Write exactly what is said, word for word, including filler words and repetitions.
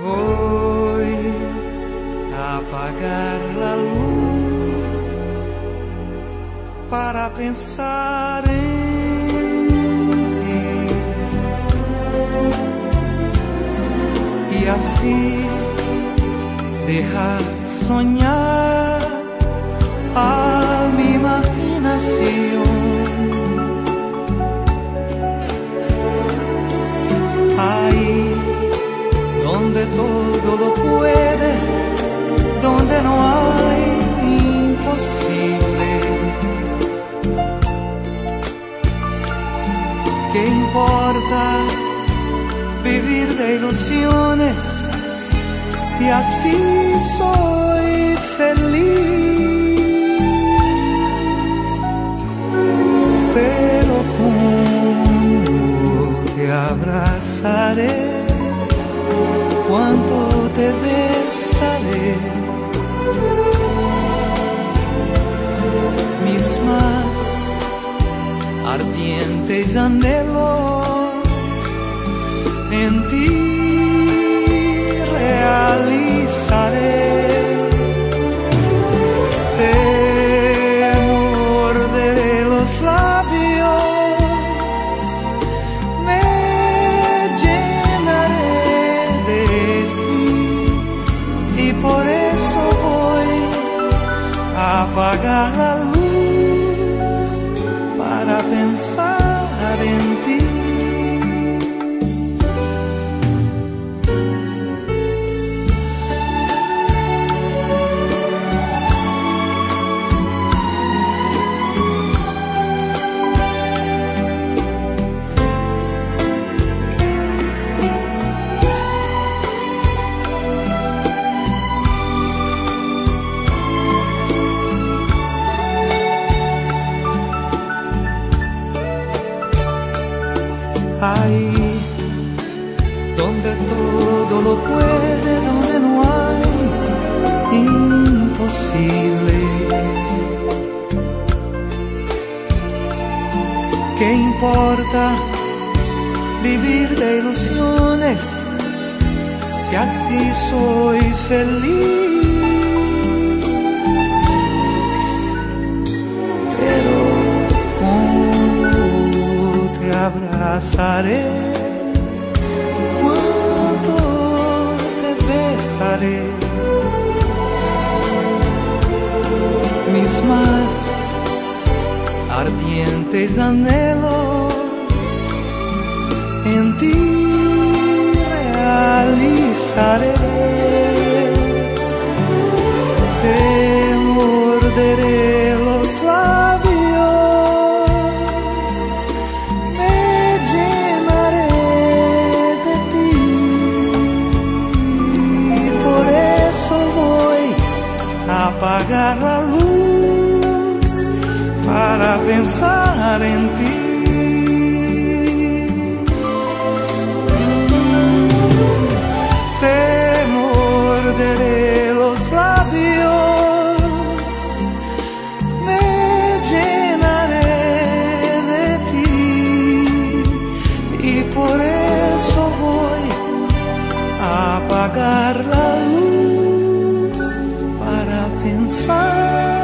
Voy a apagar la luz para pensar en ti y así dejar soñar a mi imaginación. Ahí donde todo lo puede, donde no hay imposibles. ¿Qué importa vivir de ilusiones si así soy feliz? Pero cómo te abrazaré, cuánto te besaré, mis más ardientes anhelos en ti realizaré. Te morderé los labios, me llenaré de ti y por eso voy a apagar la luz para pensar en ti. Ahí donde todo lo puede, donde no hay imposibles. ¿Qué importa vivir de ilusiones si así soy feliz? Pero abrazaré, cuánto te besaré, mis más ardientes anhelos en ti realizaré. Te morderé los labios, apagar la luz para pensar en ti. Te morderé los labios, me llenaré de ti y por eso voy a apagar la luz para pensar